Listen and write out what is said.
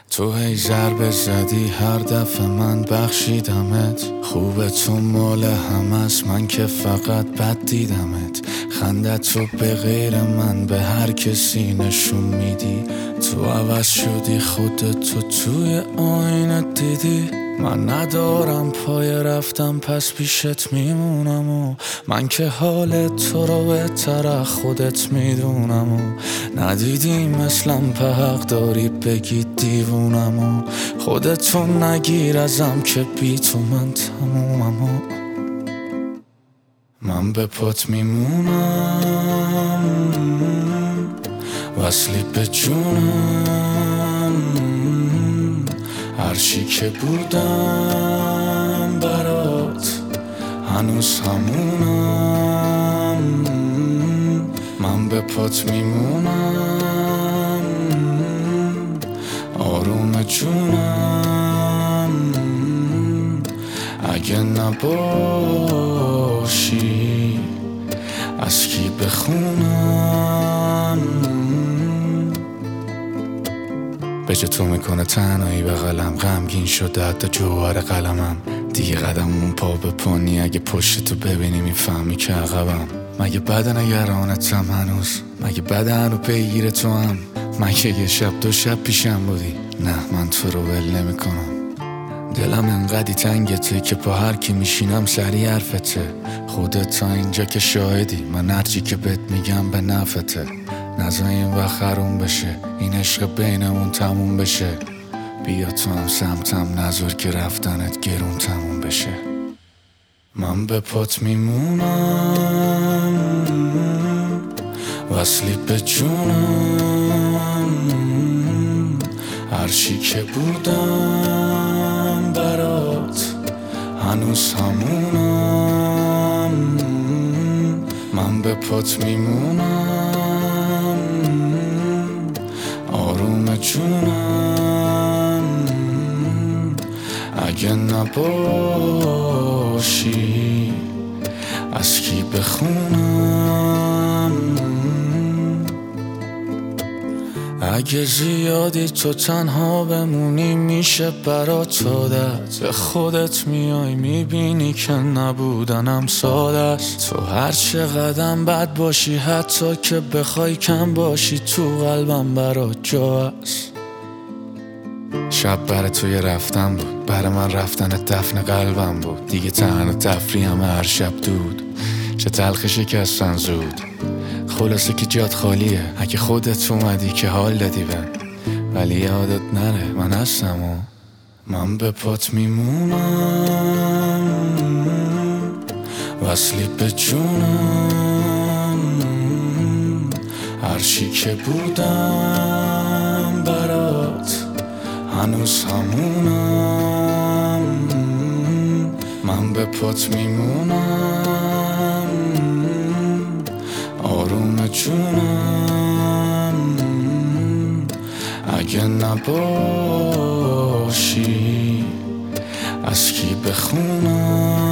تو هی ضربه زدی هر دفعه من بخشیدمت. خوبه تو مال همه است، من که فقط بد دیدمت. خندت رو به غیر من به هر کسی نشون میدی. تو عوض شدی، خودتو توی آینه دیدی. من ندارم پای رفتم پس پیشت میمونم و من که حال تو رو بهتر خودت میدونم و ندیدی مثلم په حق داری بگی دیوونم و خودتو نگیر ازم که بی تو من تمومم و من به پات میمونم، وصلی به جونم. هرچی که بودم برات هنوز همونم. من به پات میمونم، آروم جونم. اگه نباشی از کی بخونم؟ به جا تو میکنه تنهایی بغلم، غمگین شده حتی جوهر قلمم. دیگه قدممون پا به پانی، اگه پشت تو ببینی میفهمی که عقبم. مگه بده نگرانتم هنوز؟ مگه بده هنو پیگیر تو هم؟ مگه یه شب دو شب پیشم بودی؟ نه من تو رو ول نمیکنم. دلم انقدی تنگته که با هر کی میشینم سری حرفته. خودت تا اینجا که شاهدی، من هرچی که بهت میگم به نفته. نذار این وقت خرون بشه، این عشق بینمون تموم بشه. بیا تو هم سمتم، نذار که رفتنت گرون تموم بشه. من به پات میمونم، وصلی به جونم. هرچی که بودم برات هنوز همونم. من به پات میمونم، آروم جونم. اگه نباشی از کی بخونم؟ اگه زیادی تو تنها بمونی میشه برات عادت. به خودت میای میبینی که نبودنم ساده است. تو هر چقدرم بد باشی، حتی که بخوای کم باشی، تو قلبم برات جا است. شب برای توی رفتن بود، برای من رفتنت دفن قلبم بود. دیگه تنها تفریحم هر شب دود، چه تلخ شکستن زود. خلاصه که جات خالیه، اگه خودت اومدی که حال دادی بهم. ولی یادت نره من هستم و من به پات میمونم، وصلی به جونم. هرچی که بودم برات هنوز همونم. من به پات میمونم، آروم جونم. اگه نباشی از کی بخونم؟